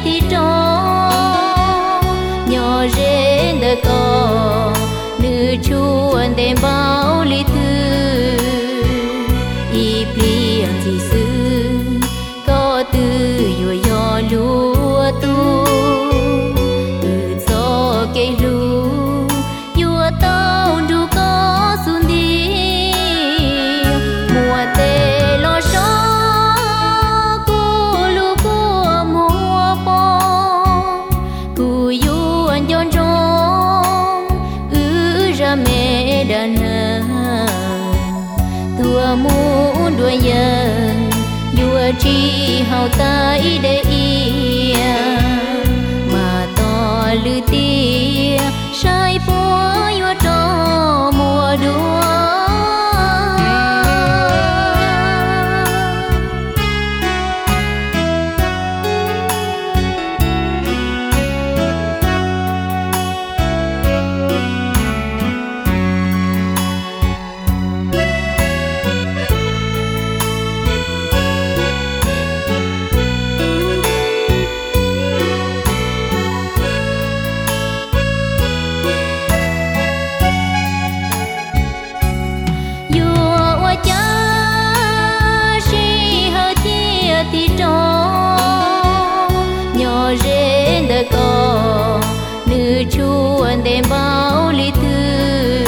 thì trò nhỏ rên đời có nữ chuan đêm bao lý thư y pliang chỉ sư có từ vừa gió lúa tu từ gió cây ru vừa tao đủ có xuân đi mùa tê lo gió cô lu cô mùa bom cô yuan yon rong ra mẹ đàn tua muốn đuôi nhân vua chi hào tay để ia mà to lư tia sai búa vua trò mùa đua thì trò nhỏ rên đời có nữ chuan đêm bao lý thư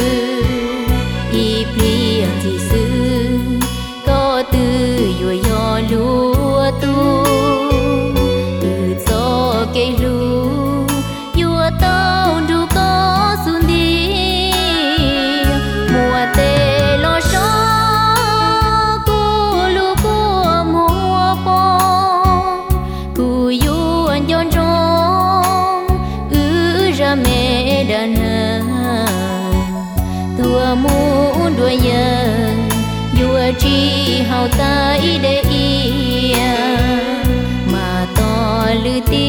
y pliang chỉ sư có từ vừa gió lúa tu từ gió cây ru vừa tao đủ có xuân đi mùa tê lo gió yon rong ra mẹ đàn tua muốn đuôi nhân vua chi hào tay để ia mà to lư ti